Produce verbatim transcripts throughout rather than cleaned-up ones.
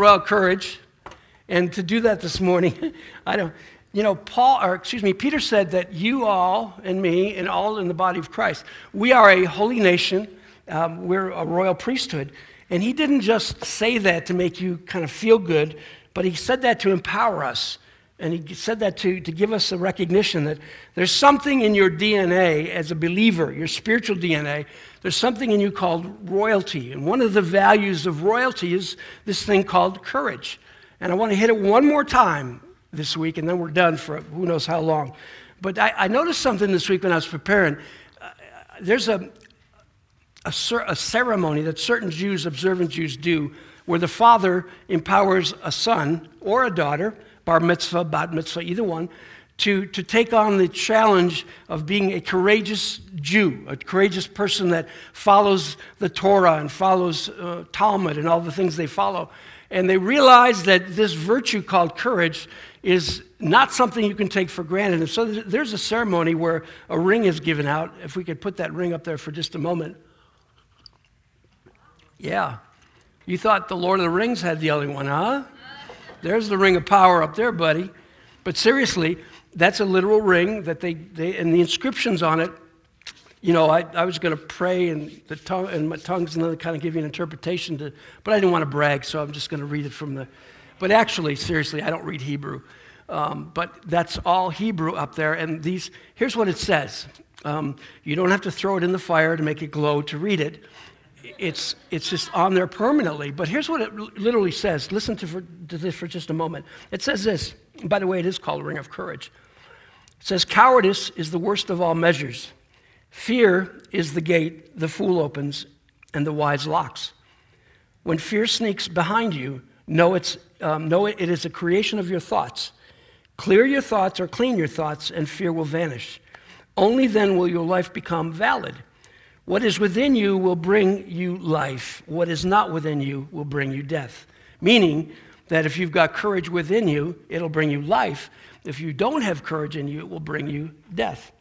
royal courage. And to do that this morning, I don't, you know, Paul, or excuse me, Peter said that you all and me and all in the body of Christ, we are a holy nation. Um, we're a royal priesthood. And he didn't just say that to make you kind of feel good, but he said that to empower us. And he said that to, to give us a recognition that there's something in your D N A as a believer, your spiritual D N A, there's something in you called royalty. And one of the values of royalty is this thing called courage. And I want to hit it one more time this week, and then we're done for who knows how long. But I, I noticed something this week when I was preparing. Uh, there's a, a, a ceremony that certain Jews, observant Jews, do where the father empowers a son or a daughter, bar mitzvah, bat mitzvah, either one, to, to take on the challenge of being a courageous Jew, a courageous person that follows the Torah and follows uh, Talmud and all the things they follow. And they realize that this virtue called courage is not something you can take for granted. And so there's a ceremony where a ring is given out. If we could put that ring up there for just a moment. Yeah. You thought the Lord of the Rings had the other one, huh? There's the ring of power up there, buddy. But seriously, that's a literal ring that they, they and the inscriptions on it, you know, I, I was going to pray and the tongue and my tongue's another kind of give you an interpretation to, but I didn't want to brag, so I'm just going to read it from the, but actually, seriously, I don't read Hebrew. Um, but that's all Hebrew up there, and these, here's what it says. Um, you don't have to throw it in the fire to make it glow to read it. It's it's just on there permanently. But here's what it literally says. Listen to, for, to this for just a moment. It says this. And by the way, it is called a ring of courage. It says, cowardice is the worst of all measures. Fear is the gate the fool opens and the wise locks. When fear sneaks behind you, know, it's, um, know it, it is a creation of your thoughts. Clear your thoughts or clean your thoughts and fear will vanish. Only then will your life become valid. What is within you will bring you life. What is not within you will bring you death. Meaning that if you've got courage within you, it'll bring you life. If you don't have courage in you, it will bring you death.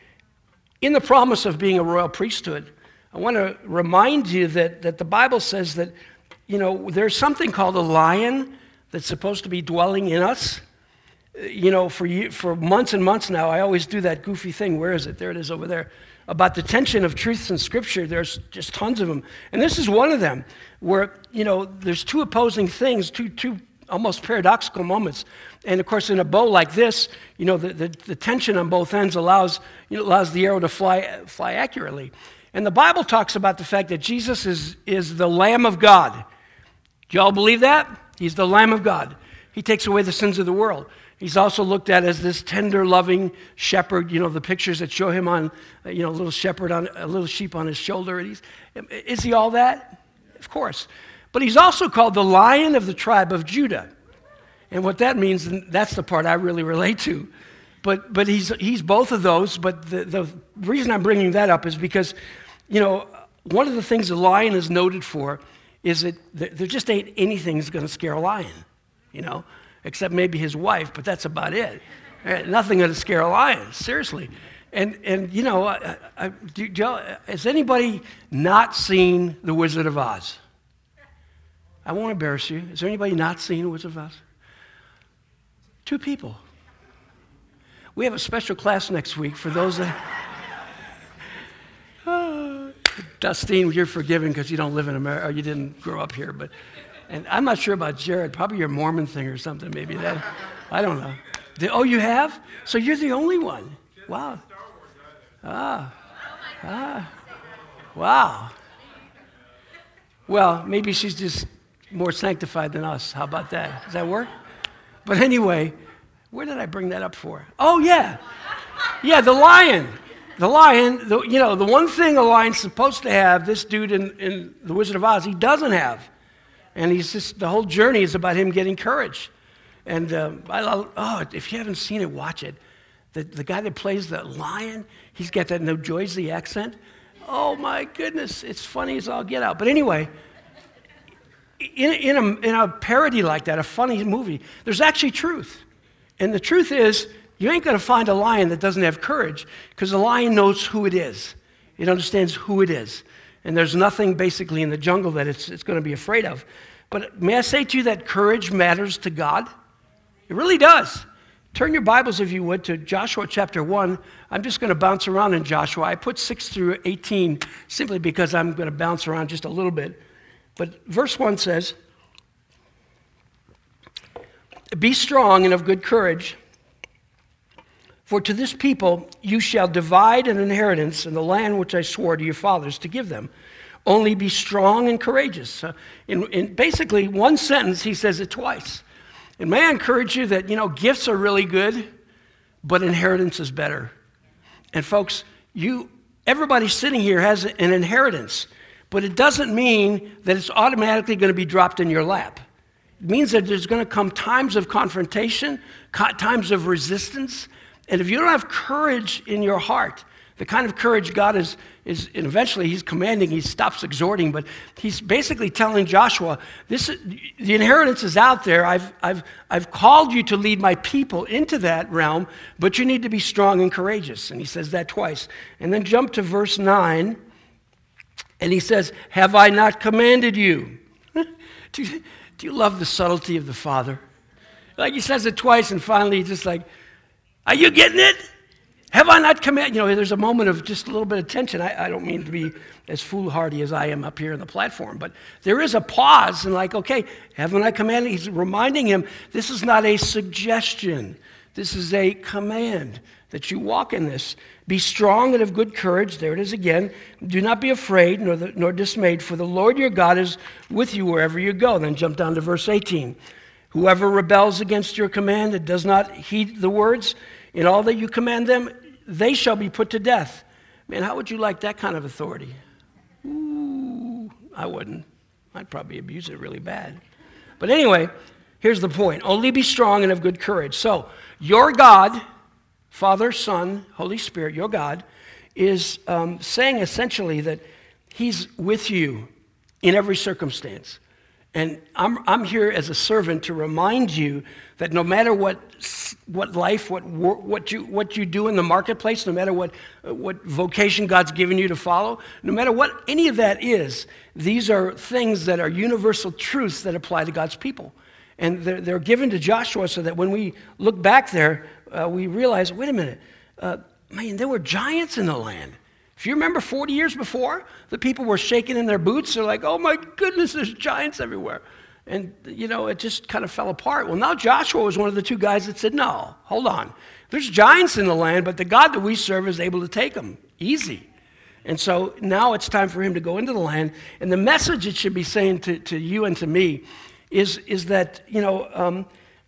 In the promise of being a royal priesthood, I want to remind you that, that the Bible says that, you know, there's something called a lion that's supposed to be dwelling in us. You know, for you, for months and months now, I always do that goofy thing. Where is it? There it is over there. About the tension of truths in Scripture. There's just tons of them. And this is one of them where, you know, there's two opposing things, two two almost paradoxical moments. And, of course, in a bow like this, you know, the, the, the tension on both ends allows, you know, allows the arrow to fly fly accurately. And the Bible talks about the fact that Jesus is, is the Lamb of God. Do y'all believe that? He's the Lamb of God. He takes away the sins of the world. He's also looked at as this tender, loving shepherd. You know, the pictures that show him on, you know, a little shepherd on a little sheep on his shoulder. And he's, is he all that? Of course. But he's also called the Lion of the tribe of Judah. And what that means, and that's the part I really relate to. But but he's he's both of those. But the, the reason I'm bringing that up is because, you know, one of the things a lion is noted for is that there just ain't anything that's going to scare a lion, you know. Except maybe his wife, but that's about it. Nothing going to scare a lion, seriously. And, and you know, I, I, do, do, has anybody not seen The Wizard of Oz? I won't embarrass you. Has there anybody not seen The Wizard of Oz? Two people. We have a special class next week for those that... oh, Dustine, you're forgiven because you don't live in America, or you didn't grow up here, but... And I'm not sure about Jared, probably your Mormon thing or something, maybe that. I don't know. The, oh, you have? So you're the only one. Wow. Ah. Ah. Wow. Well, maybe she's just more sanctified than us. How about that? Does that work? But anyway, where did I bring that up for? Oh, yeah. Yeah, the lion. The lion, the, you know, the one thing a lion's supposed to have, this dude in, in The Wizard of Oz, he doesn't have. And he's just, the whole journey is about him getting courage. And um, I, oh, if you haven't seen it, watch it. The, the guy that plays the lion, he's got that New Jersey accent. Oh my goodness, it's funny as all get out. But anyway, in, in, a, in a parody like that, a funny movie, there's actually truth. And the truth is, you ain't going to find a lion that doesn't have courage, because the lion knows who it is. It understands who it is. And there's nothing basically in the jungle that it's, it's going to be afraid of. But may I say to you that courage matters to God? It really does. Turn your Bibles, if you would, to Joshua chapter one. I'm just going to bounce around in Joshua. I put six through eighteen simply because I'm going to bounce around just a little bit. But verse one says, "Be strong and of good courage, for to this people you shall divide an inheritance in the land which I swore to your fathers to give them. Only be strong and courageous." Uh, in, in basically one sentence, he says it twice. And may I encourage you that, you know, gifts are really good, but inheritance is better. And folks, you, everybody sitting here has an inheritance, but it doesn't mean that it's automatically going to be dropped in your lap. It means that there's going to come times of confrontation, times of resistance. And if you don't have courage in your heart, the kind of courage God is, is and eventually he's commanding, he stops exhorting, but he's basically telling Joshua, this is, the inheritance is out there. I've, I've, I've called you to lead my people into that realm, but you need to be strong and courageous. And he says that twice. And then jump to verse nine, and he says, "Have I not commanded you?" do, you do you love the subtlety of the Father? Like he says it twice, and finally he's just like, "Are you getting it? Have I not commanded?" You know, there's a moment of just a little bit of tension. I, I don't mean to be as foolhardy as I am up here on the platform, but there is a pause and like, okay, haven't I commanded? He's reminding him, this is not a suggestion. This is a command that you walk in this. "Be strong and of good courage." There it is again. "Do not be afraid nor, the, nor dismayed, for the Lord your God is with you wherever you go." Then jump down to verse eighteen. "Whoever rebels against your command and does not heed the words in all that you command them, they shall be put to death." Man, how would you like that kind of authority? Ooh, I wouldn't. I'd probably abuse it really bad. But anyway, here's the point. Only be strong and of good courage. So, your God, Father, Son, Holy Spirit, your God, is um, saying essentially that he's with you in every circumstance. And I'm, I'm here as a servant to remind you that no matter what what life, what what you what you do in the marketplace, no matter what what vocation God's given you to follow, no matter what any of that is, these are things that are universal truths that apply to God's people. And they're, they're given to Joshua so that when we look back there, uh, we realize, wait a minute, uh, man, there were giants in the land. If you remember forty years before, the people were shaking in their boots. They're like, oh my goodness, there's giants everywhere. And, you know, it just kind of fell apart. Well, now Joshua was one of the two guys that said, no, hold on. There's giants in the land, but the God that we serve is able to take them. Easy. And so now it's time for him to go into the land. And the message it should be saying to, to you and to me is, is that, you know, um,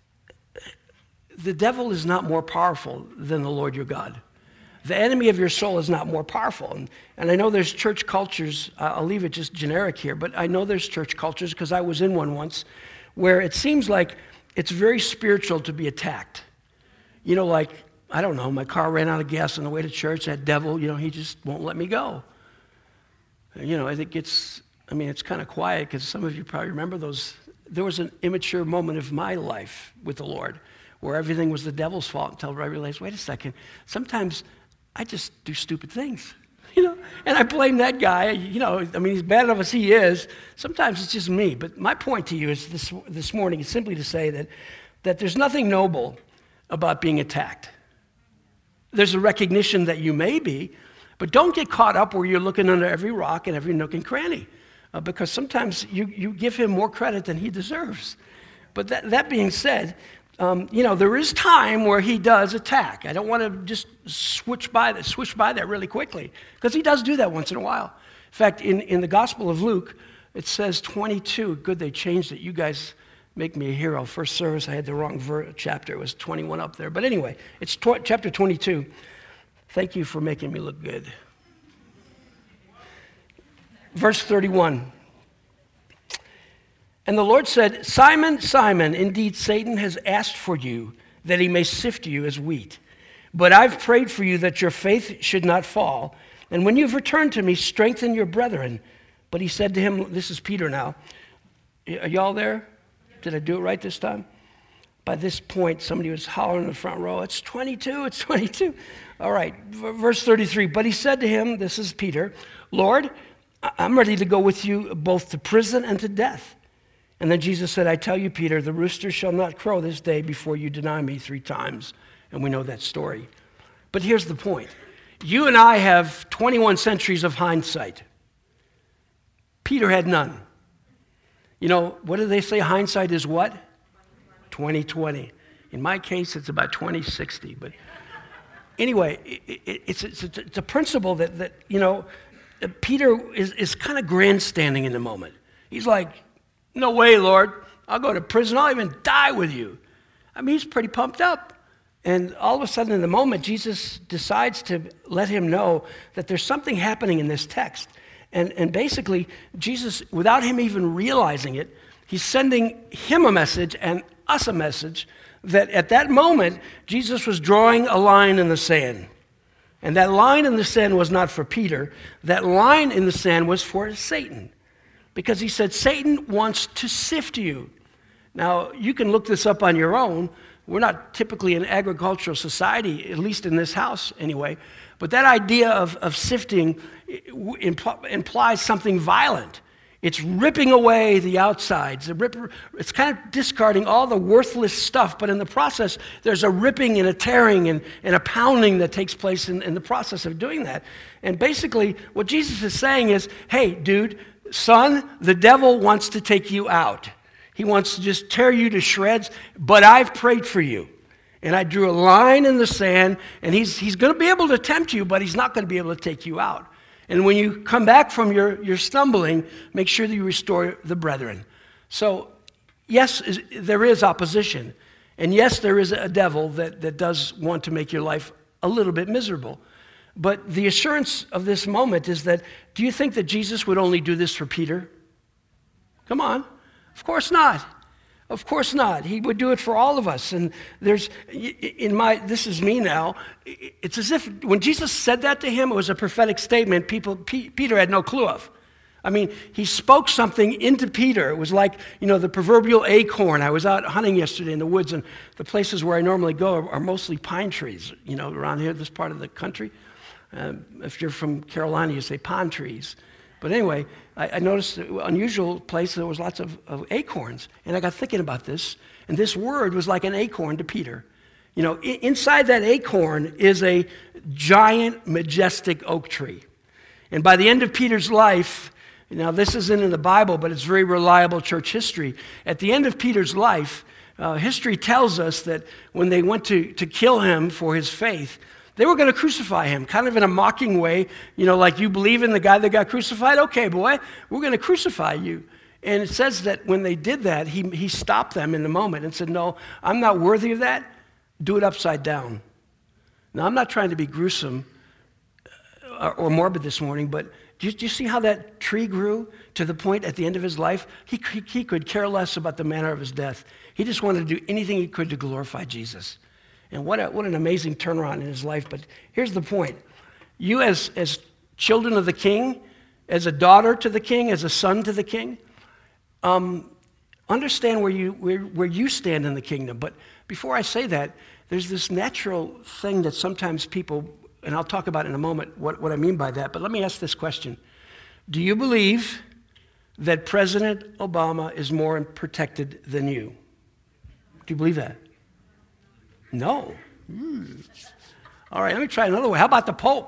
the devil is not more powerful than the Lord your God. The enemy of your soul is not more powerful. And, and I know there's church cultures, uh, I'll leave it just generic here, but I know there's church cultures because I was in one once where it seems like it's very spiritual to be attacked. You know, like, I don't know, my car ran out of gas on the way to church, that devil, you know, he just won't let me go. You know, I think it's, I mean, it's kind of quiet because some of you probably remember those. There was an immature moment of my life with the Lord where everything was the devil's fault until I realized, wait a second, sometimes I just do stupid things, you know, and I blame that guy. You know, I mean, as bad enough as he is, sometimes it's just me. But my point to you is this this morning is simply to say that, that there's nothing noble about being attacked. There's a recognition that you may be, but don't get caught up where you're looking under every rock and every nook and cranny, uh, because sometimes you, you give him more credit than he deserves. But that, that being said, Um, you know, there is time where he does attack. I don't want to just switch by that, switch by that really quickly, because he does do that once in a while. In fact, in, in the Gospel of Luke, it says twenty-two. Good, they changed it. You guys make me a hero. First service, I had the wrong ver- chapter. It was twenty-one up there. But anyway, it's tw- chapter twenty-two. Thank you for making me look good. Verse thirty-one. "And the Lord said, Simon, Simon, indeed Satan has asked for you, that he may sift you as wheat. But I've prayed for you that your faith should not fall. And when you've returned to me, strengthen your brethren. But he said to him," this is Peter now. Are y'all there? Did I do it right this time? By this point, somebody was hollering in the front row, it's twenty-two, it's twenty-two. All right, verse thirty-three. "But he said to him," this is Peter, "Lord, I'm ready to go with you both to prison and to death." And then Jesus said, I tell you, Peter, the rooster shall not crow this day before you deny me three times. And we know that story. But here's the point. You and I have twenty-one centuries of hindsight. Peter had none. You know, what do they say? Hindsight is what? twenty twenty. In my case, it's about twenty sixty. But anyway, it, it, it's, it's, it's a principle that, that you know, Peter is, is kind of grandstanding in the moment. He's like, no way, Lord. I'll go to prison. I'll even die with you. I mean, he's pretty pumped up. And all of a sudden in the moment, Jesus decides to let him know that there's something happening in this text. And, and basically, Jesus, without him even realizing it, he's sending him a message and us a message that at that moment, Jesus was drawing a line in the sand. And that line in the sand was not for Peter. That line in the sand was for Satan. Because he said, Satan wants to sift you. Now, you can look this up on your own. We're not typically an agricultural society, at least in this house anyway. But that idea of, of sifting impl- implies something violent. It's ripping away the outsides. It's kind of discarding all the worthless stuff, but in the process, there's a ripping and a tearing and, and a pounding that takes place in, in the process of doing that. And basically, what Jesus is saying is, hey, dude, son, the devil wants to take you out. He wants to just tear you to shreds, but I've prayed for you. And I drew a line in the sand, and he's, he's going to be able to tempt you, but he's not going to be able to take you out. And when you come back from your, your stumbling, make sure that you restore the brethren. So, yes, is, there is opposition. And yes, there is a devil that, that does want to make your life a little bit miserable. But the assurance of this moment is that, do you think that Jesus would only do this for Peter? Come on. Of course not. Of course not. He would do it for all of us. And there's, in my, this is me now, it's as if when Jesus said that to him, it was a prophetic statement people, P- Peter had no clue of. I mean, he spoke something into Peter. It was like, you know, the proverbial acorn. I was out hunting yesterday in the woods, and the places where I normally go are, are mostly pine trees, you know, around here, this part of the country. Uh, if you're from Carolina, you say pine trees. But anyway, I, I noticed an unusual place, there was lots of, of acorns. And I got thinking about this, and this word was like an acorn to Peter. You know, I- inside that acorn is a giant, majestic oak tree. And by the end of Peter's life, now this isn't in the Bible, but it's very reliable church history. At the end of Peter's life, uh, history tells us that when they went to, to kill him for his faith, they were going to crucify him, kind of in a mocking way, you know, like you believe in the guy that got crucified? Okay, boy, we're going to crucify you. And it says that when they did that, he, he stopped them in the moment and said, no, I'm not worthy of that. Do it upside down. Now, I'm not trying to be gruesome or, or morbid this morning, but do you, do you see how that tree grew to the point at the end of his life? He, he, he could care less about the manner of his death. He just wanted to do anything he could to glorify Jesus. And what, a, what an amazing turnaround in his life. But here's the point. You as, as children of the king, as a daughter to the king, as a son to the king, um, understand where you, where, where you stand in the kingdom. But before I say that, there's this natural thing that sometimes people, and I'll talk about in a moment what, what I mean by that, but let me ask this question. Do you believe that President Obama is more protected than you? Do you believe that? No. Hmm. All right, let me try another way. How about the Pope?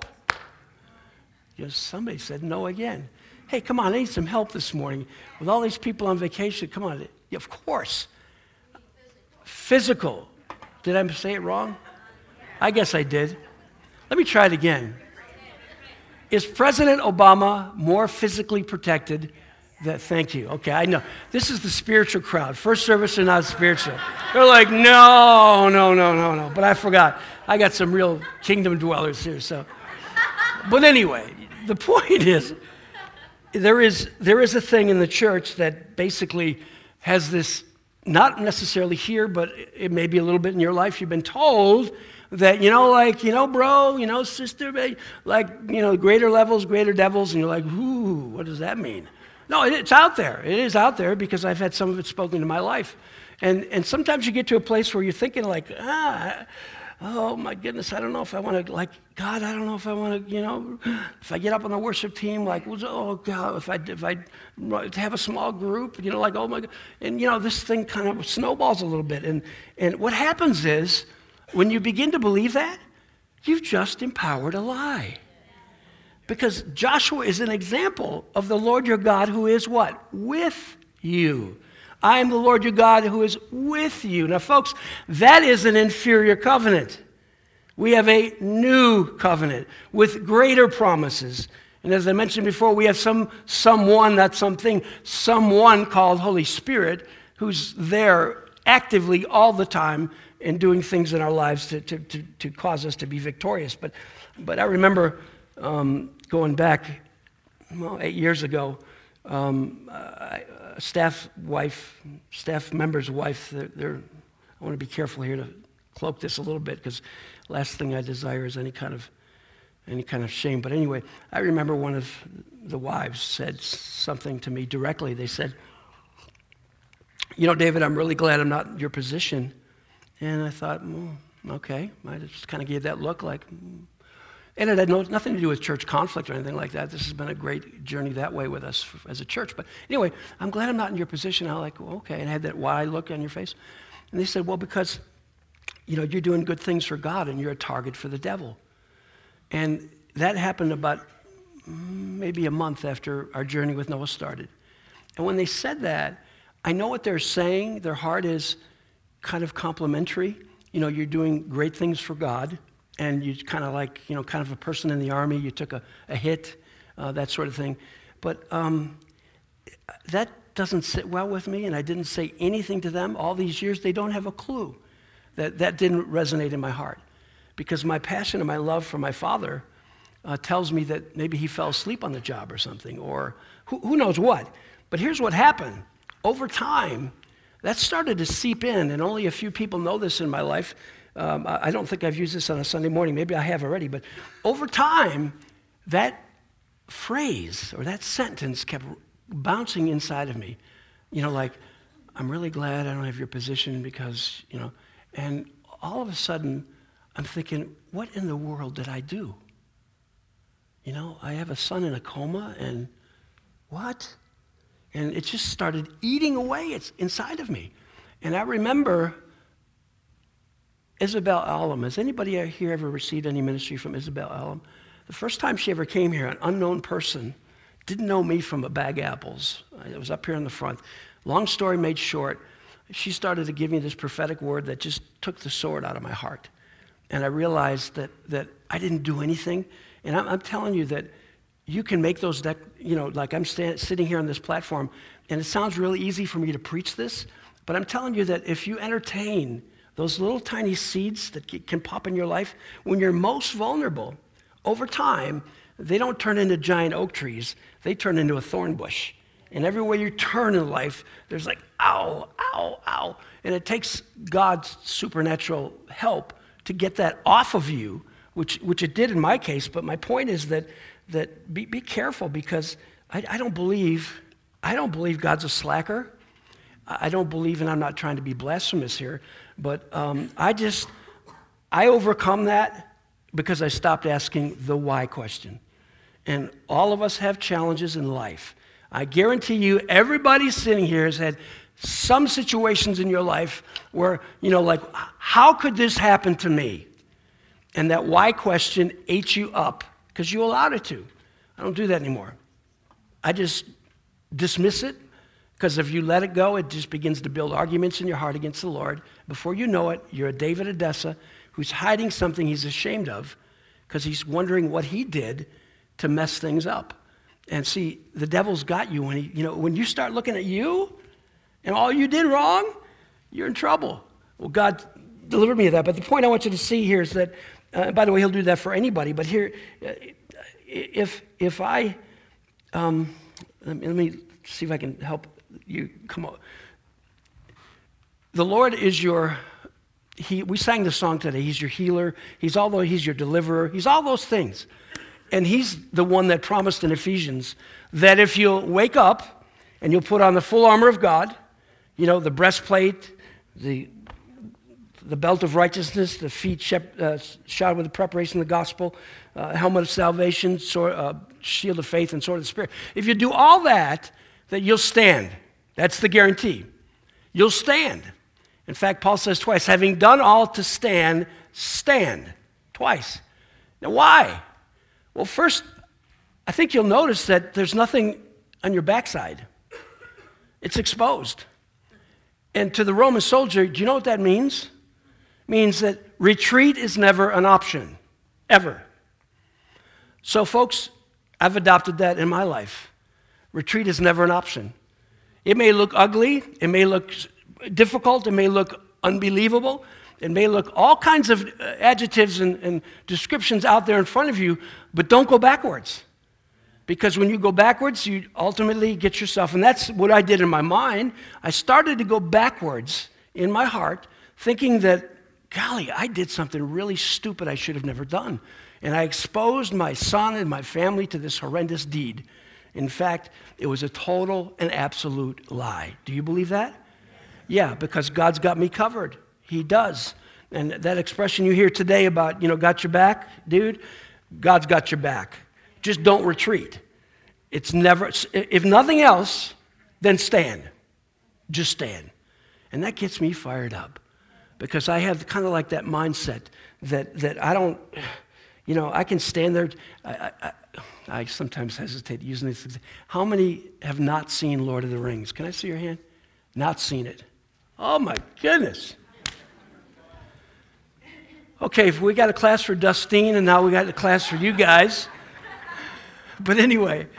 Yes, somebody said no again. Hey, come on, I need some help this morning. With all these people on vacation, come on. Yeah, of course. Physical. Did I say it wrong? I guess I did. Let me try it again. Is President Obama more physically protected? That, thank you. Okay, I know. This is the spiritual crowd. First service are not spiritual. They're like, no, no, no, no, no. But I forgot. I got some real kingdom dwellers here. So, but anyway, the point is, there is there is a thing in the church that basically has this, not necessarily here, but it may be a little bit in your life. You've been told that, you know, like, you know, bro, you know, sister, like, you know, greater levels, greater devils. And you're like, ooh, what does that mean? No, it's out there. It is out there because I've had some of it spoken to my life. And and sometimes you get to a place where you're thinking like, ah, oh my goodness, I don't know if I want to, like, God, I don't know if I want to, you know, if I get up on the worship team, like, oh God, if I, if I have a small group, you know, like, oh my God. And, you know, this thing kind of snowballs a little bit. And, and what happens is, when you begin to believe that, you've just empowered a lie. Because Joshua is an example of the Lord your God who is what? With you. I am the Lord your God who is with you. Now, folks, that is an inferior covenant. We have a new covenant with greater promises. And as I mentioned before, we have some someone, not something, someone called Holy Spirit who's there actively all the time and doing things in our lives to, to, to, to cause us to be victorious. But, but I remember um, going back well, eight years ago, um, I, a staff wife, staff member's wife, they're, they're, I want to be careful here to cloak this a little bit because last thing I desire is any kind of any kind of shame. But anyway, I remember one of the wives said something to me directly. They said, you know, David, I'm really glad I'm not in your position. And I thought, mm, okay. I just kind of gave that look like, mm. And it had no, nothing to do with church conflict or anything like that. This has been a great journey that way with us as a church. But anyway, I'm glad I'm not in your position. I was like, well, okay. And I had that why look on your face. And they said, well, because, you know, you're doing good things for God and you're a target for the devil. And that happened about maybe a month after our journey with Noah started. And when they said that, I know what they're saying. Their heart is kind of complimentary. You know, you're doing great things for God. And you kind of like, you know, kind of a person in the army. You took a, a hit, uh, that sort of thing. But um, that doesn't sit well with me. And I didn't say anything to them all these years. They don't have a clue. That that didn't resonate in my heart. Because my passion and my love for my father uh, tells me that maybe he fell asleep on the job or something. Or who, who knows what. But here's what happened. Over time, that started to seep in. And only a few people know this in my life. Um, I don't think I've used this on a Sunday morning. Maybe I have already. But over time, that phrase or that sentence kept bouncing inside of me. You know, like, I'm really glad I don't have your position because, you know. And all of a sudden, I'm thinking, what in the world did I do? You know, I have a son in a coma and what? And it just started eating away it's inside of me. And I remember Isabel Alum. Has anybody here ever received any ministry from Isabel Alum? The first time she ever came here, an unknown person, didn't know me from a bag of apples. I was up here in the front. Long story made short, she started to give me this prophetic word that just took the sword out of my heart. And I realized that that I didn't do anything. And I'm, I'm telling you that you can make those, dec- you know, like I'm sta- sitting here on this platform, and it sounds really easy for me to preach this, but I'm telling you that if you entertain those little tiny seeds that can pop in your life, when you're most vulnerable, over time, they don't turn into giant oak trees. They turn into a thorn bush. And everywhere you turn in life, there's like, ow, ow, ow. And it takes God's supernatural help to get that off of you, which which it did in my case. But my point is that that be, be careful because I, I don't believe, I don't believe God's a slacker. I don't believe, and I'm not trying to be blasphemous here, but um, I just, I overcome that because I stopped asking the why question. And all of us have challenges in life. I guarantee you, everybody sitting here has had some situations in your life where, you know, like, how could this happen to me? And that why question ate you up because you allowed it to. I don't do that anymore. I just dismiss it. Because if you let it go, it just begins to build arguments in your heart against the Lord. Before you know it, you're a David Odessa who's hiding something he's ashamed of because he's wondering what he did to mess things up. And see, the devil's got you when he, you know, when you start looking at you and all you did wrong, you're in trouble. Well, God delivered me of that. But the point I want you to see here is that, uh, by the way, he'll do that for anybody. But here, uh, if if I, um, let me, let me see if I can help you come on. The Lord is your, he, we sang the song today, he's your healer, he's although he's your deliverer, he's all those things. And he's the one that promised in Ephesians that if you'll wake up and you'll put on the full armor of God, you know, the breastplate, the the belt of righteousness, the feet shep- uh, shod with the preparation of the gospel, uh, helmet of salvation, sword, uh, shield of faith, and sword of the Spirit. If you do all that, then you'll stand. That's the guarantee. You'll stand. In fact, Paul says twice, having done all to stand, stand. Twice. Now, why? Well, first, I think you'll notice that there's nothing on your backside. It's exposed. And to the Roman soldier, do you know what that means? It means that retreat is never an option, ever. So, folks, I've adopted that in my life. Retreat is never an option. It may look ugly, it may look difficult, it may look unbelievable, it may look all kinds of adjectives and, and descriptions out there in front of you, but don't go backwards. Because when you go backwards, you ultimately get yourself, and that's what I did in my mind. I started to go backwards in my heart, thinking that, golly, I did something really stupid I should have never done. And I exposed my son and my family to this horrendous deed. In fact, it was a total and absolute lie. Do you believe that? Yeah, because God's got me covered. He does. And that expression you hear today about, you know, got your back, dude, God's got your back. Just don't retreat. It's never, if nothing else, then stand. Just stand. And that gets me fired up because I have kind of like that mindset that, that I don't, you know, I can stand there. I, I, I sometimes hesitate using this. How many have not seen Lord of the Rings? Can I see your hand? Not seen it. Oh my goodness. Okay, if we got a class for Dustine and now we got a class for you guys. But anyway,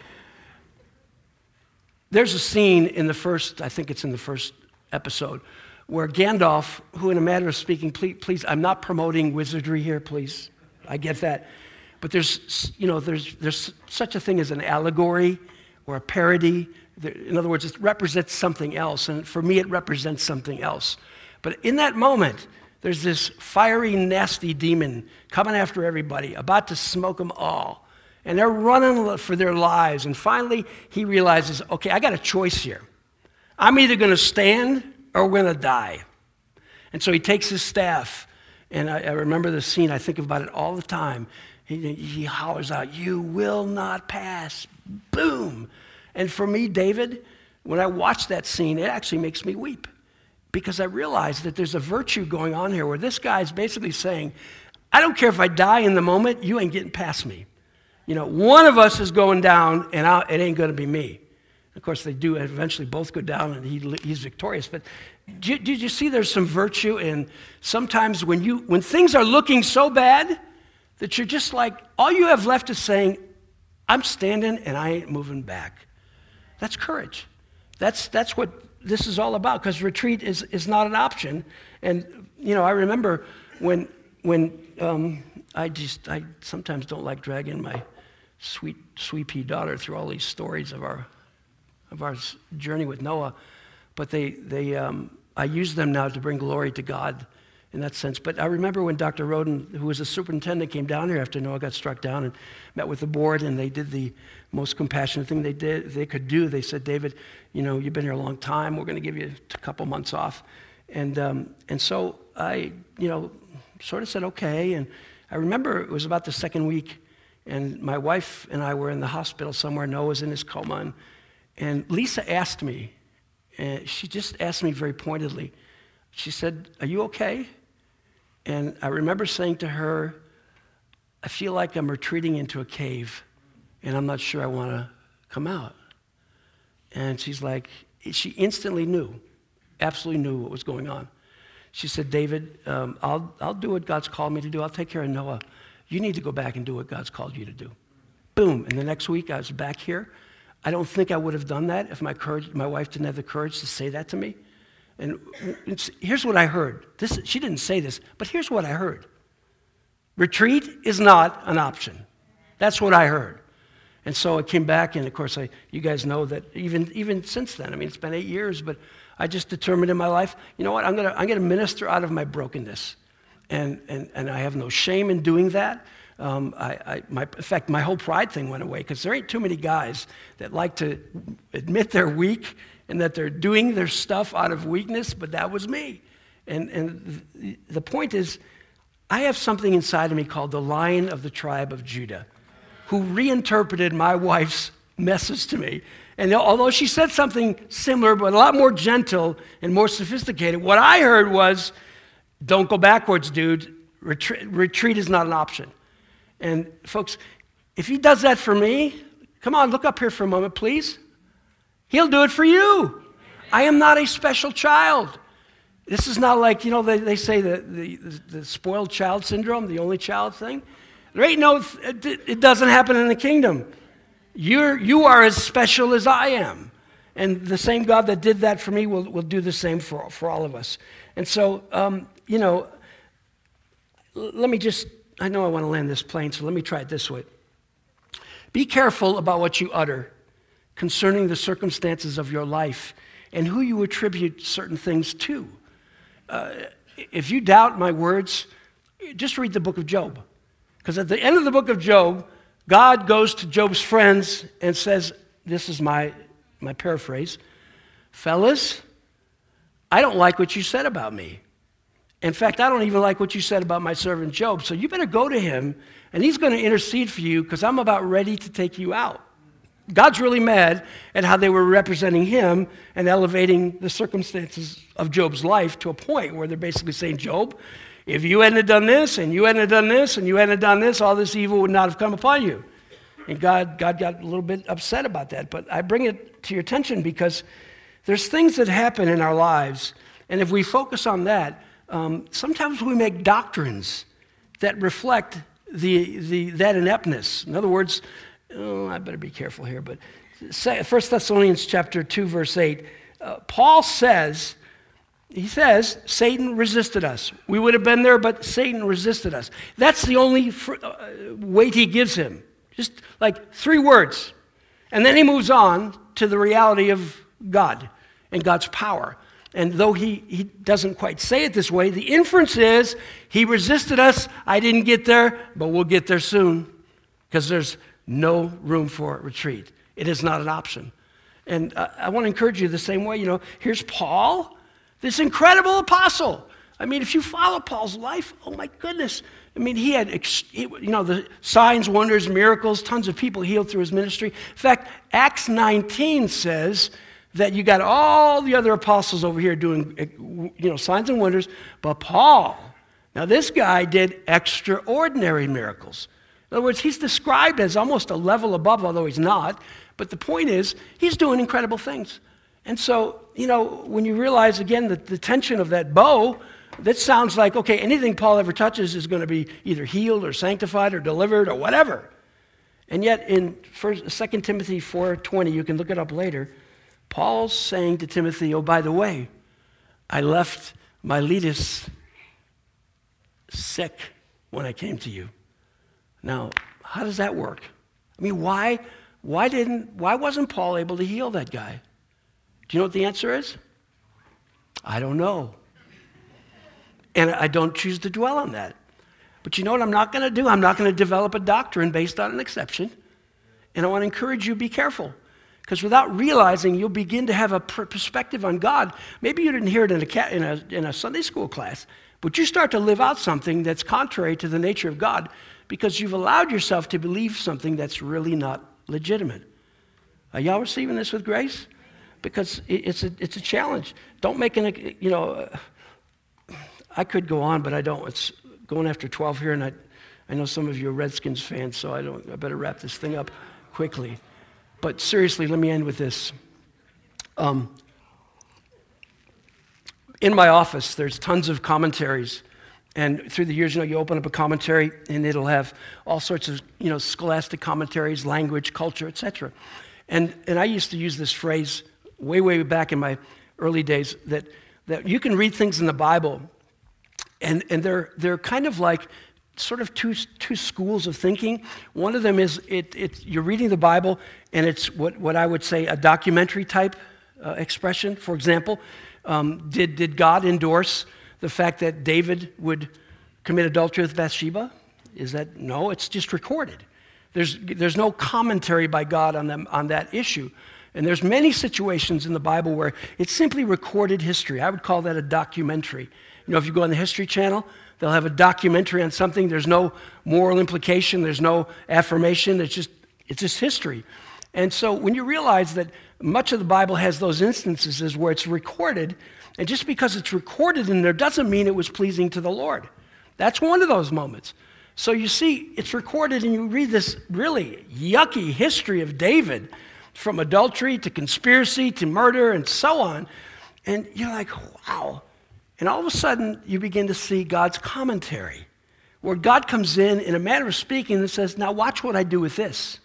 there's a scene in the first, I think it's in the first episode, where Gandalf, who in a matter of speaking, please, please, I'm not promoting wizardry here, please. I get that. But there's, you know, there's there's such a thing as an allegory or a parody. In other words, it represents something else. And for me, it represents something else. But in that moment, there's this fiery, nasty demon coming after everybody, about to smoke them all. And they're running for their lives. And finally, he realizes, okay, I got a choice here. I'm either going to stand or we're going to die. And so he takes his staff. And I, I remember the scene. I think about it all the time. He, he hollers out, "You will not pass." Boom. And for me, David, when I watch that scene, it actually makes me weep. Because I realize that there's a virtue going on here where this guy's basically saying, I don't care if I die in the moment, you ain't getting past me. You know, one of us is going down, and I'll, it ain't going to be me. Of course, they do eventually both go down, and he, he's victorious. But did, did you see there's some virtue in sometimes when you when things are looking so bad that you're just like, all you have left is saying, I'm standing, and I ain't moving back. That's courage. That's that's what this is all about, because retreat is, is not an option. And, you know, I remember when when um, I just, I sometimes don't like dragging my sweet, sweet pea daughter through all these stories of our of our journey with Noah, but they, they um, I use them now to bring glory to God in that sense. But I remember when Doctor Roden, who was the superintendent, came down here after Noah got struck down and met with the board, and they did the most compassionate thing they did they could do. They said, David, you know, you've been here a long time. We're going to give you a couple months off. And um, and so I, you know, sort of said, okay. And I remember it was about the second week, and my wife and I were in the hospital somewhere. Noah was in his coma. And, and Lisa asked me, and she just asked me very pointedly, she said, are you okay? And I remember saying to her, I feel like I'm retreating into a cave, and I'm not sure I want to come out. And she's like, she instantly knew, absolutely knew what was going on. She said, David, um, I'll, I'll do what God's called me to do. I'll take care of Noah. You need to go back and do what God's called you to do. Boom. And the next week I was back here. I don't think I would have done that if my courage, my wife didn't have the courage to say that to me. And it's, here's what I heard. This, she didn't say this, but here's what I heard. Retreat is not an option. That's what I heard. And so I came back, and of course, I, you guys know that even, even since then, I mean, it's been eight years, but I just determined in my life, you know what, I'm gonna, I'm gonna minister out of my brokenness. And, and, and I have no shame in doing that. Um, I, I, my, in fact, my whole pride thing went away, because there ain't too many guys that like to admit they're weak and that they're doing their stuff out of weakness, but that was me. And, and the point is, I have something inside of me called the Lion of the tribe of Judah, who reinterpreted my wife's message to me. And although she said something similar, but a lot more gentle and more sophisticated, what I heard was, don't go backwards, dude. Retreat, retreat is not an option. And folks, if he does that for me, come on, look up here for a moment, please. He'll do it for you. I am not a special child. This is not like, you know, they, they say the, the, the spoiled child syndrome, the only child thing. There ain't no, it, it doesn't happen in the kingdom. You're, you are as special as I am. And the same God that did that for me will, will do the same for, for all of us. And so, um, you know, l- let me just, I know I want to land this plane, so let me try it this way. Be careful about what you utter concerning the circumstances of your life and who you attribute certain things to. Uh, if you doubt my words, just read the book of Job. Because at the end of the book of Job, God goes to Job's friends and says, this is my, my paraphrase, fellas, I don't like what you said about me. In fact, I don't even like what you said about my servant Job. So you better go to him, and he's going to intercede for you because I'm about ready to take you out. God's really mad at how they were representing him and elevating the circumstances of Job's life to a point where they're basically saying, Job, if you hadn't done this, and you hadn't done this, and you hadn't done this, all this evil would not have come upon you. And God, God got a little bit upset about that. But I bring it to your attention because there's things that happen in our lives, and if we focus on that, um, sometimes we make doctrines that reflect the, the that ineptness. In other words, oh, I better be careful here, but First Thessalonians chapter two, verse eight, uh, Paul says, he says, Satan resisted us. We would have been there, but Satan resisted us. That's the only fr- uh, weight he gives him. Just like three words. And then he moves on to the reality of God and God's power. And though he, he doesn't quite say it this way, the inference is he resisted us. I didn't get there, but we'll get there soon because there's no room for retreat. It is not an option. And uh, I want to encourage you the same way. You know, here's Paul, this incredible apostle. I mean, if you follow Paul's life, oh my goodness. I mean, he had, you know, the signs, wonders, miracles, tons of people healed through his ministry. In fact, Acts nineteen says that you got all the other apostles over here doing, you know, signs and wonders, but Paul, now this guy did extraordinary miracles. In other words, he's described as almost a level above, although he's not. But the point is, he's doing incredible things. And so, you know, when you realize, again, that the tension of that bow, that sounds like, okay, anything Paul ever touches is going to be either healed or sanctified or delivered or whatever. And yet in Second Timothy four twenty, you can look it up later, Paul's saying to Timothy, oh, by the way, I left Miletus sick when I came to you. Now, how does that work? I mean, why, why didn't, why wasn't Paul able to heal that guy? Do you know what the answer is? I don't know. And I don't choose to dwell on that. But you know what I'm not going to do? I'm not going to develop a doctrine based on an exception. And I want to encourage you, be careful. Because without realizing, you'll begin to have a perspective on God. Maybe you didn't hear it in a, in a, in a Sunday school class, but you start to live out something that's contrary to the nature of God because you've allowed yourself to believe something that's really not legitimate. Are y'all receiving this with grace? Because it's a, it's a challenge. Don't make an, you know, uh, I could go on, but I don't. It's going after twelve here, and I, I know some of you are Redskins fans, so I don't. I better wrap this thing up quickly. But seriously, let me end with this. Um, in my office, there's tons of commentaries. And through the years, you know, you open up a commentary, and it'll have all sorts of, you know, scholastic commentaries, language, culture, et cetera. And, and I used to use this phrase way, way back in my early days that, that you can read things in the Bible, and, and they're, they're kind of like sort of two, two schools of thinking. One of them is it, it, you're reading the Bible, and it's what, what I would say a documentary type uh, expression. For example, um, did, did God endorse the fact that David would commit adultery with Bathsheba? Is that, no, it's just recorded. There's, there's no commentary by God on, them, on that issue. And there's many situations in the Bible where it's simply recorded history. I would call that a documentary. You know, if you go on the History Channel, they'll have a documentary on something. There's no moral implication. There's no affirmation. It's just, it's just history. And so when you realize that much of the Bible has those instances where it's recorded, and just because it's recorded in there doesn't mean it was pleasing to the Lord. That's one of those moments. So you see, it's recorded and you read this really yucky history of David, from adultery to conspiracy to murder and so on. And you're like, wow. And all of a sudden, you begin to see God's commentary, where God comes in in a manner of speaking and says, now watch what I do with this.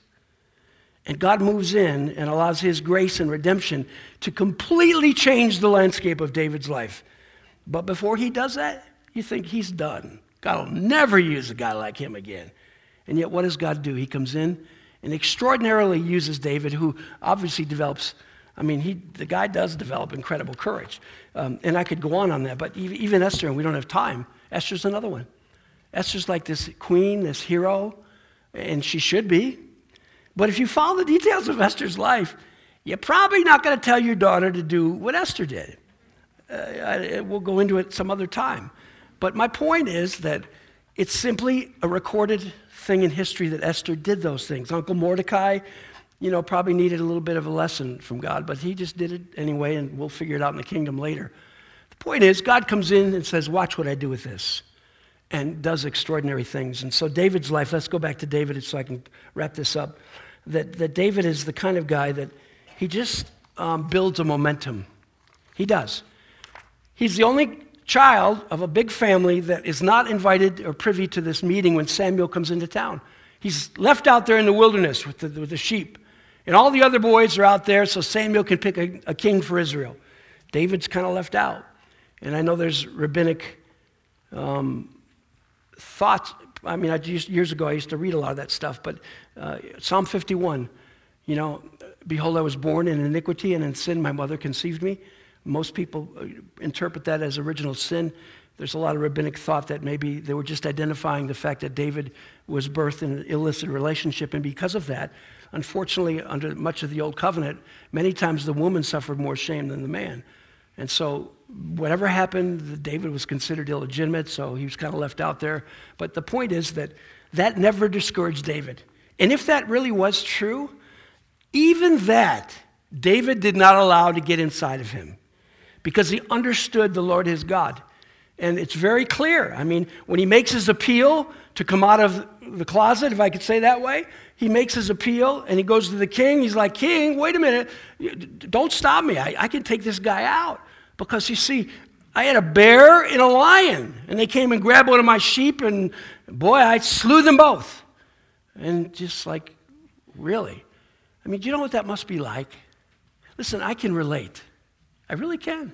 And God moves in and allows his grace and redemption to completely change the landscape of David's life. But before he does that, you think he's done. God will never use a guy like him again. And yet what does God do? He comes in and extraordinarily uses David, who obviously develops, I mean, he the guy does develop incredible courage. Um, and I could go on on that, but even, even Esther, and we don't have time, Esther's another one. Esther's like this queen, this hero, and she should be. But if you follow the details of Esther's life, you're probably not going to tell your daughter to do what Esther did. Uh, I, we'll go into it some other time. But my point is that it's simply a recorded thing in history that Esther did those things. Uncle Mordecai, you know, probably needed a little bit of a lesson from God, but he just did it anyway, and we'll figure it out in the kingdom later. The point is, God comes in and says, watch what I do with this, and does extraordinary things. And so David's life, let's go back to David so I can wrap this up, that, that David is the kind of guy that he just um, builds a momentum. He does. He's the only child of a big family that is not invited or privy to this meeting when Samuel comes into town. He's left out there in the wilderness with the, with the sheep. And all the other boys are out there so Samuel can pick a, a king for Israel. David's kind of left out. And I know there's rabbinic um, thoughts. I mean, I used, years ago I used to read a lot of that stuff, but uh, Psalm fifty-one, you know, behold, I was born in iniquity, and in sin my mother conceived me. Most people interpret that as original sin. There's a lot of rabbinic thought that maybe they were just identifying the fact that David was birthed in an illicit relationship, and because of that, unfortunately, under much of the Old Covenant, many times the woman suffered more shame than the man. And so whatever happened, David was considered illegitimate, so he was kind of left out there. But the point is that that never discouraged David. And if that really was true, even that, David did not allow to get inside of him, because he understood the Lord his God. And it's very clear. I mean, when he makes his appeal to come out of the closet, if I could say that way, he makes his appeal and he goes to the king. He's like, king, wait a minute. Don't stop me. I, I can take this guy out. Because you see, I had a bear and a lion, and they came and grabbed one of my sheep, and boy, I slew them both. And just like, really? I mean, do you know what that must be like? Listen, I can relate. I really can.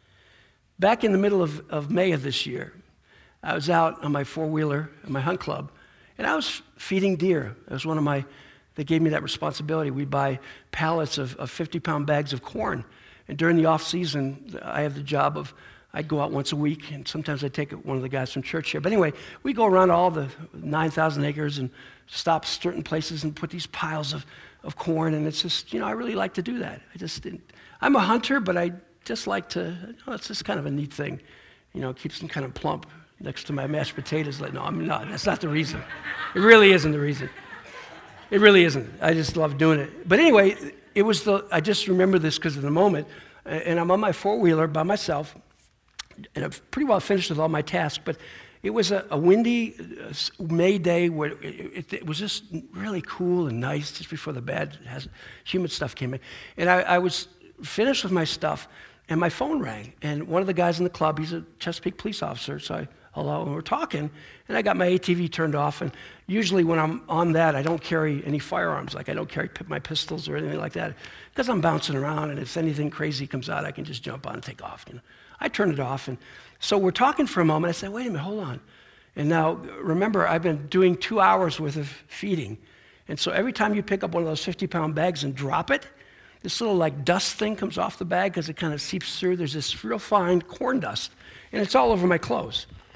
Back in the middle of, of May of this year, I was out on my four-wheeler at my hunt club, and I was feeding deer. That was one of my, they gave me that responsibility. We buy pallets of, of fifty-pound bags of corn. And during the off-season, I have the job of, I'd go out once a week, and sometimes I'd take one of the guys from church here. But anyway, we go around all the nine thousand acres and stop certain places and put these piles of, of corn, and it's just, you know, I really like to do that. I just didn't, I'm a hunter, but I just like to, you know, it's just kind of a neat thing. You know, it keeps them kind of plump next to my mashed potatoes. Like, no, I'm not. That's not the reason. It really isn't the reason. It really isn't. I just love doing it. But anyway, it was the, I just remember this because of the moment, and I'm on my four-wheeler by myself, and I've pretty well finished with all my tasks, but it was a, a windy May day where it, it, it was just really cool and nice just before the bad humid stuff came in. And I, I was finished with my stuff, and my phone rang, and one of the guys in the club, he's a Chesapeake police officer, so I, hello, and we're talking, and I got my A T V turned off, and usually when I'm on that, I don't carry any firearms, like I don't carry my pistols or anything like that, because I'm bouncing around, and if anything crazy comes out, I can just jump on and take off, you know. I turned it off, and so we're talking for a moment. I said, wait a minute, hold on. And now, remember, I've been doing two hours worth of feeding, and so every time you pick up one of those fifty-pound bags and drop it, this little like dust thing comes off the bag because it kind of seeps through. There's this real fine corn dust, and it's all over my clothes.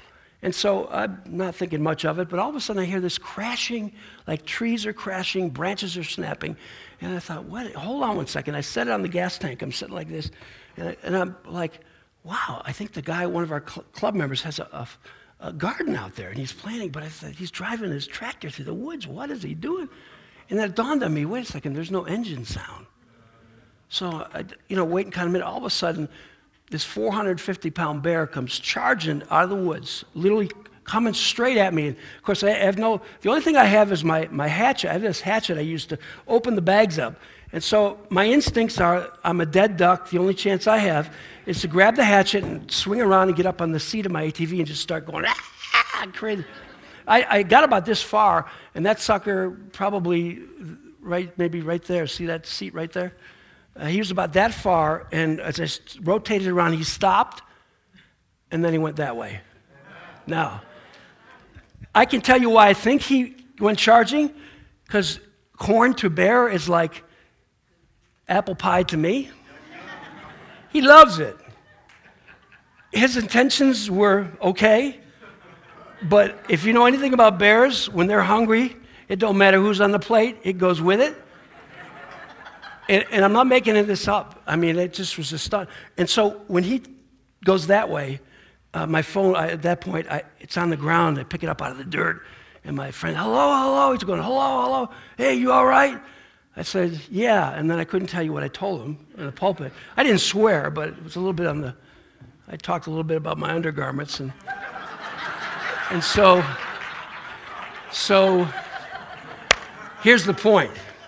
And so I'm not thinking much of it, but all of a sudden I hear this crashing, like trees are crashing, branches are snapping. And I thought, what? Hold on one second. I set it on the gas tank. I'm sitting like this. And, I, and I'm like, wow, I think the guy, one of our cl- club members, has a, a, a garden out there, and he's planting, but I thought, he's driving his tractor through the woods. What is he doing? And then it dawned on me, wait a second, there's no engine sound. So, I, you know, waiting kind of a minute, all of a sudden, this four hundred fifty pound bear comes charging out of the woods, literally coming straight at me. And of course, I have no, the only thing I have is my, my hatchet. I have this hatchet I used to open the bags up. And so my instincts are, I'm a dead duck. The only chance I have is to grab the hatchet and swing around and get up on the seat of my A T V and just start going, ah, crazy. I, I got about this far, and that sucker probably right, maybe right there. See that seat right there? Uh, he was about that far, and as I rotated around, he stopped, and then he went that way. Now, I can tell you why I think he went charging, because corn to bear is like apple pie to me. He loves it. His intentions were okay, but if you know anything about bears, when they're hungry, it don't matter who's on the plate, it goes with it. And, and I'm not making this up. I mean, it just was a stunt. And so when he goes that way, uh, my phone, I, at that point, I, it's on the ground. I pick it up out of the dirt. And my friend, hello, hello. He's going, hello, hello. Hey, you all right? I said, yeah. And then I couldn't tell you what I told him in the pulpit. I didn't swear, but it was a little bit on the, I talked a little bit about my undergarments. And, and so, so here's the point.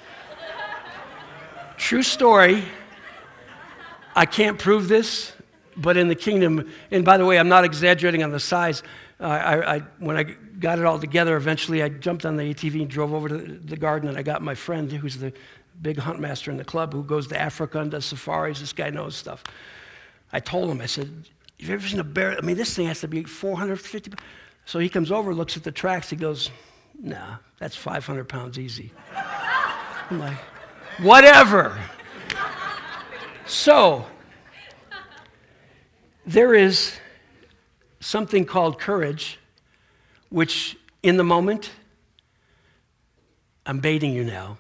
True story. I can't prove this, but in the kingdom, and by the way, I'm not exaggerating on the size. Uh, I, I, when I got it all together, eventually I jumped on the A T V and drove over to the garden, and I got my friend, who's the big hunt master in the club, who goes to Africa and does safaris. This guy knows stuff. I told him, I said, have you ever seen a bear? I mean, this thing has to be four hundred fifty pounds. So he comes over, looks at the tracks, he goes, nah, that's five hundred pounds easy. I'm like, whatever. So, there is something called courage, which in the moment, I'm baiting you now.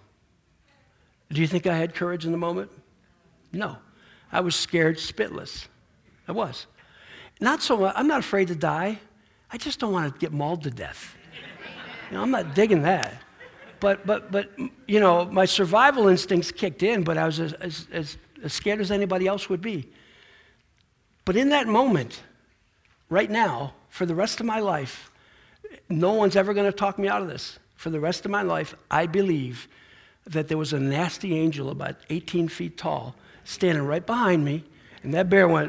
Do you think I had courage in the moment? No. I was scared spitless. I was. Not so much, I'm not afraid to die. I just don't want to get mauled to death. You know, I'm not digging that. But, but, but, you know, my survival instincts kicked in, but I was as, as, as, as scared as anybody else would be. But in that moment, right now, for the rest of my life, no one's ever going to talk me out of this. For the rest of my life, I believe that there was a nasty angel about eighteen feet tall standing right behind me, and that bear went,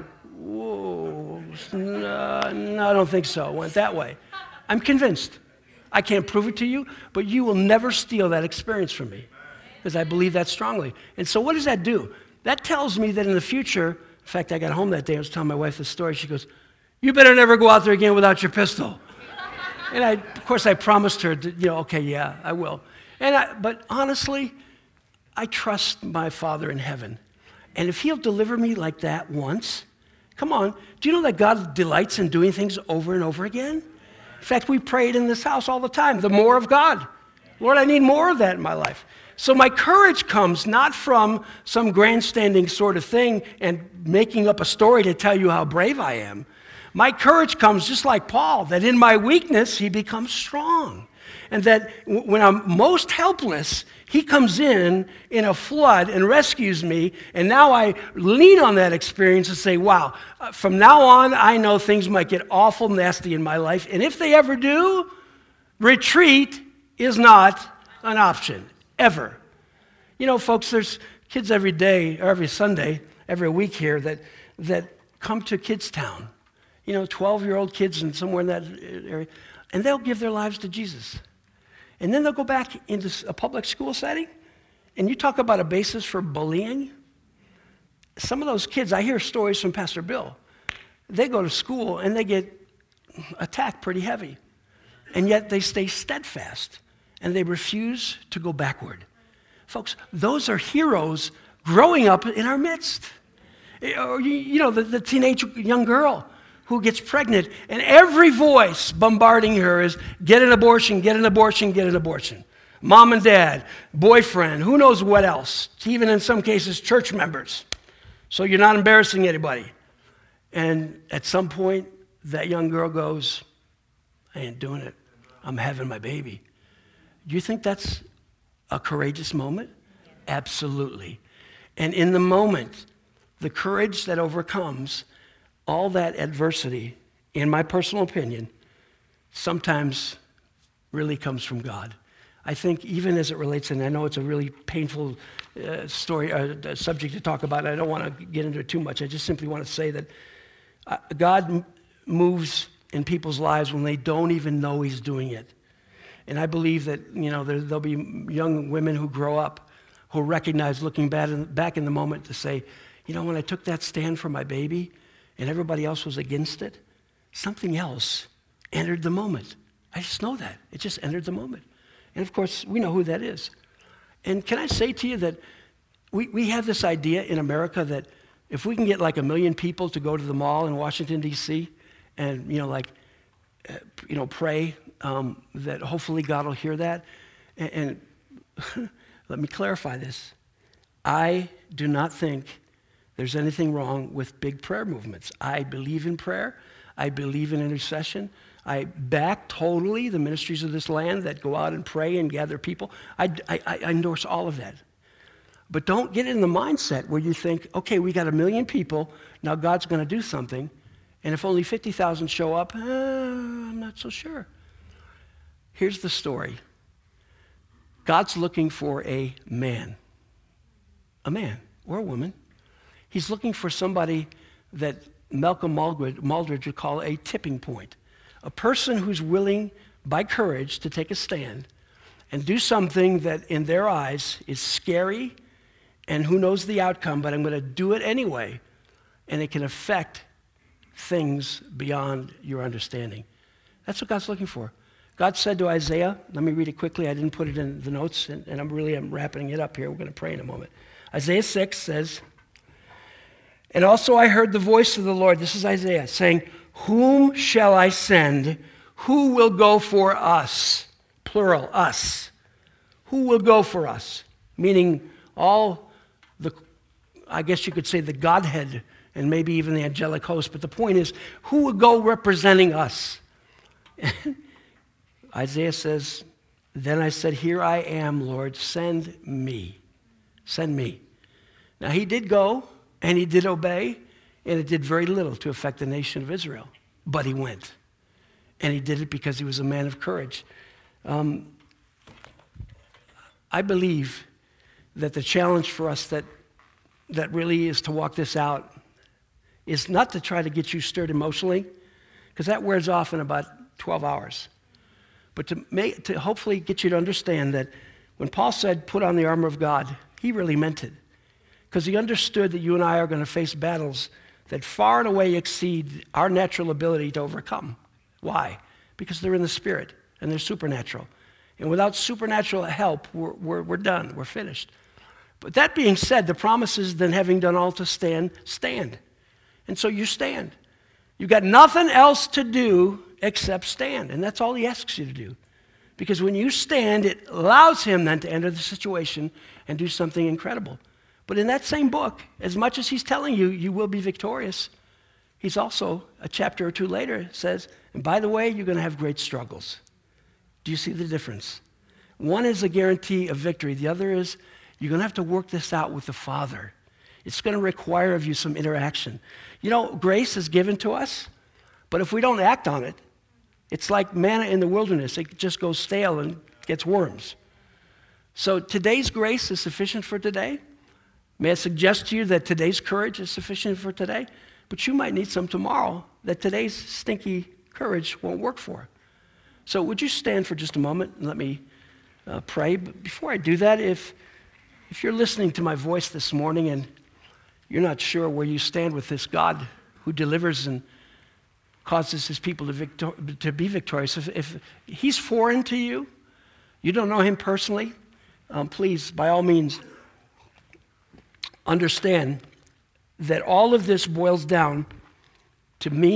whoa, no, no, I don't think so. It went that way. I'm convinced. I can't prove it to you, but you will never steal that experience from me, because I believe that strongly. And so what does that do? That tells me that in the future, in fact, I got home that day, I was telling my wife the story, she goes, you better never go out there again without your pistol. And I, of course, I promised her, to, you know, okay, yeah, I will. And I, but honestly, I trust my Father in heaven. And if he'll deliver me like that once, come on, do you know that God delights in doing things over and over again? In fact, we prayed in this house all the time, the more of God. Lord, I need more of that in my life. So my courage comes not from some grandstanding sort of thing and making up a story to tell you how brave I am. My courage comes just like Paul, that in my weakness, he becomes strong. And that when I'm most helpless, he comes in in a flood and rescues me. And now I lean on that experience and say, wow, from now on, I know things might get awful nasty in my life. And if they ever do, retreat is not an option, ever. You know, folks, there's kids every day, or every Sunday, every week here that, that come to Kids Town. You know, twelve-year-old kids and somewhere in that area. And they'll give their lives to Jesus. And then they'll go back into a public school setting, and you talk about a basis for bullying. Some of those kids, I hear stories from Pastor Bill. They go to school, and they get attacked pretty heavy. And yet they stay steadfast, and they refuse to go backward. Folks, those are heroes growing up in our midst. Or, you know, the, the teenage young girl who gets pregnant, and every voice bombarding her is, get an abortion, get an abortion, get an abortion. Mom and dad, boyfriend, who knows what else. Even in some cases, church members. So you're not embarrassing anybody. And at some point, that young girl goes, I ain't doing it. I'm having my baby. Do you think that's a courageous moment? Absolutely. And in the moment, the courage that overcomes all that adversity, in my personal opinion, sometimes really comes from God. I think even as it relates, and I know it's a really painful uh, story, uh, subject to talk about, I don't want to get into it too much. I just simply want to say that uh, God m- moves in people's lives when they don't even know he's doing it. And I believe that, you know, there, there'll be young women who grow up who recognize, looking back in, back in the moment, to say, you know, when I took that stand for my baby and everybody else was against it, something else entered the moment. I just know that. It just entered the moment. And of course, we know who that is. And can I say to you that we, we have this idea in America that if we can get like a million people to go to the mall in Washington, D C, and, you know, like, uh, you know, pray um, that hopefully God will hear that. And, and let me clarify this. I do not think there's anything wrong with big prayer movements. I believe in prayer. I believe in intercession. I back totally the ministries of this land that go out and pray and gather people. I, I, I endorse all of that. But don't get in the mindset where you think, okay, we got a million people, now God's going to do something, and if only fifty thousand show up, uh, I'm not so sure. Here's the story. God's looking for a man, a man or a woman. He's looking for somebody that Malcolm Maldridge, Maldridge would call a tipping point, a person who's willing by courage to take a stand and do something that in their eyes is scary and who knows the outcome, but I'm going to do it anyway, and it can affect things beyond your understanding. That's what God's looking for. God said to Isaiah, let me read it quickly. I didn't put it in the notes, and, and I'm really I'm wrapping it up here. We're going to pray in a moment. Isaiah six says, and also I heard the voice of the Lord, this is Isaiah, saying, whom shall I send? Who will go for us? Plural, us. Who will go for us? Meaning all the, I guess you could say the Godhead, and maybe even the angelic host. But the point is, who will go representing us? Isaiah says, then I said, here I am, Lord, send me. Send me. Now he did go, and he did obey, and it did very little to affect the nation of Israel. But he went. And he did it because he was a man of courage. Um, I believe that the challenge for us that, that really is to walk this out is not to try to get you stirred emotionally, because that wears off in about twelve hours. But to, make, to hopefully get you to understand that when Paul said, put on the armor of God, he really meant it. Because he understood that you and I are going to face battles that far and away exceed our natural ability to overcome. Why? Because they're in the spirit, and they're supernatural. And without supernatural help, we're, we're, we're done, we're finished. But that being said, the promise is then having done all to stand, stand. And so you stand. You've got nothing else to do except stand. And that's all he asks you to do. Because when you stand, it allows him then to enter the situation and do something incredible. But in that same book, as much as he's telling you, you will be victorious, he's also, a chapter or two later, says, and by the way, you're going to have great struggles. Do you see the difference? One is a guarantee of victory. The other is you're going to have to work this out with the Father. It's going to require of you some interaction. You know, grace is given to us, but if we don't act on it, it's like manna in the wilderness. It just goes stale and gets worms. So today's grace is sufficient for today. May I suggest to you that today's courage is sufficient for today, but you might need some tomorrow that today's stinky courage won't work for. So would you stand for just a moment and let me uh, pray? But before I do that, if if you're listening to my voice this morning and you're not sure where you stand with this God who delivers and causes his people to, victor- to be victorious, if, if he's foreign to you, you don't know him personally, um, please, by all means, understand that all of this boils down to me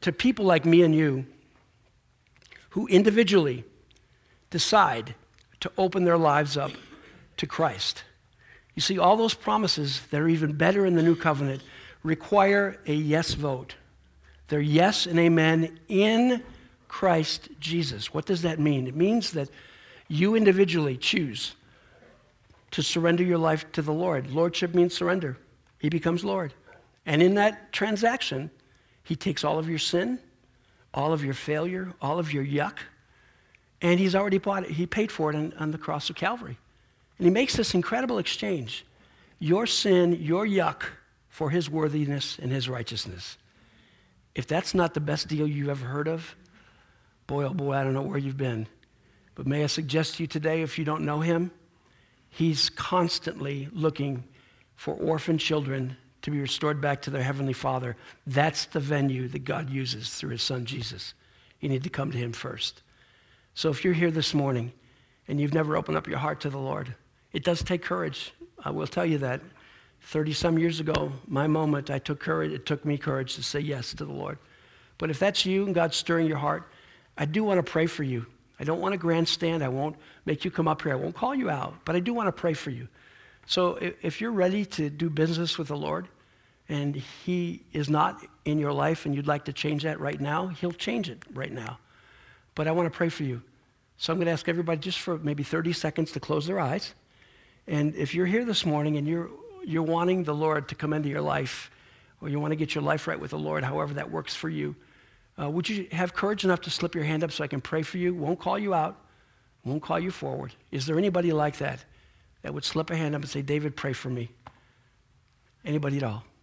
to people like me and you who individually decide to open their lives up to Christ. You see, all those promises that are even better in the new covenant require a yes vote. They're yes and amen in Christ Jesus. What does that mean? It means that you individually choose to surrender your life to the Lord. Lordship means surrender. He becomes Lord. And in that transaction, he takes all of your sin, all of your failure, all of your yuck, and he's already bought it. He paid for it on, on the cross of Calvary. And he makes this incredible exchange. Your sin, your yuck, for his worthiness and his righteousness. If that's not the best deal you've ever heard of, boy, oh boy, I don't know where you've been. But may I suggest to you today, if you don't know him, he's constantly looking for orphan children to be restored back to their Heavenly Father. That's the venue that God uses through his Son, Jesus. You need to come to him first. So if you're here this morning and you've never opened up your heart to the Lord, it does take courage. I will tell you that. thirty-some years ago, my moment, I took courage. It took me courage to say yes to the Lord. But if that's you and God's stirring your heart, I do want to pray for you. I don't want to grandstand. I won't make you come up here. I won't call you out. But I do want to pray for you. So if you're ready to do business with the Lord and he is not in your life and you'd like to change that right now, he'll change it right now. But I want to pray for you. So I'm going to ask everybody just for maybe thirty seconds to close their eyes. And if you're here this morning and you're you're wanting the Lord to come into your life, or you want to get your life right with the Lord, however that works for you, uh, would you have courage enough to slip your hand up so I can pray for you? Won't call you out. Won't call you forward. Is there anybody like that that would slip a hand up and say, David, pray for me? Anybody at all?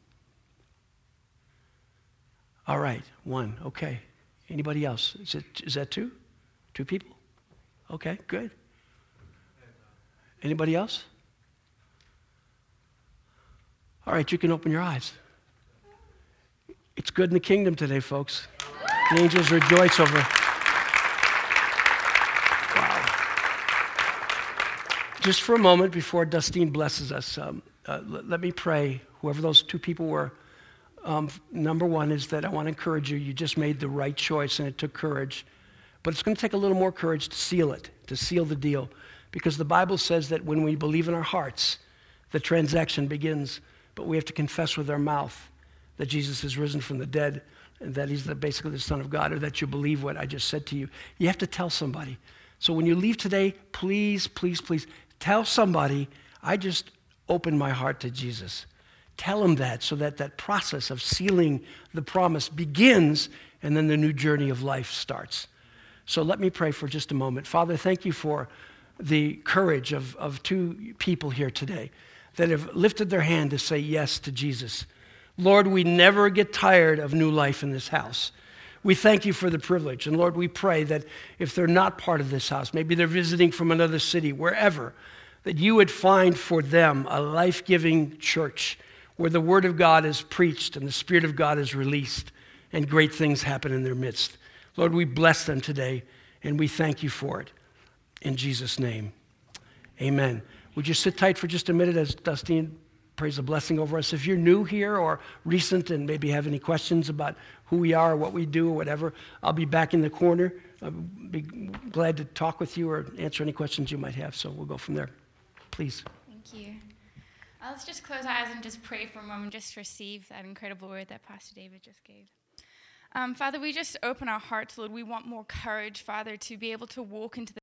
All right, one, okay. Anybody else? Is it is that two? Two people? Okay, good. Anybody else? All right, you can open your eyes. It's good in the kingdom today, folks. The angels rejoice over. Wow. Just for a moment before Dustine blesses us, um, uh, let, let me pray, whoever those two people were. Um, number one is that I want to encourage you. You just made the right choice, and it took courage. But it's going to take a little more courage to seal it, to seal the deal. Because the Bible says that when we believe in our hearts, the transaction begins. But we have to confess with our mouth that Jesus is risen from the dead and that he's the, basically the Son of God, or that you believe what I just said to you. You have to tell somebody. So when you leave today, please, please, please tell somebody, I just opened my heart to Jesus. Tell them that so that that process of sealing the promise begins and then the new journey of life starts. So let me pray for just a moment. Father, thank you for the courage of, of two people here today that have lifted their hand to say yes to Jesus. Lord, we never get tired of new life in this house. We thank you for the privilege. And Lord, we pray that if they're not part of this house, maybe they're visiting from another city, wherever, that you would find for them a life-giving church where the word of God is preached and the Spirit of God is released and great things happen in their midst. Lord, we bless them today and we thank you for it. In Jesus' name, amen. Would you sit tight for just a minute as Dustine prays a blessing over us? If you're new here or recent and maybe have any questions about who we are, what we do, or whatever, I'll be back in the corner. I'll be glad to talk with you or answer any questions you might have. So we'll go from there. Please. Thank you. Uh, let's just close our eyes and just pray for a moment, just receive that incredible word that Pastor David just gave. Um, Father, we just open our hearts, Lord. We want more courage, Father, to be able to walk into the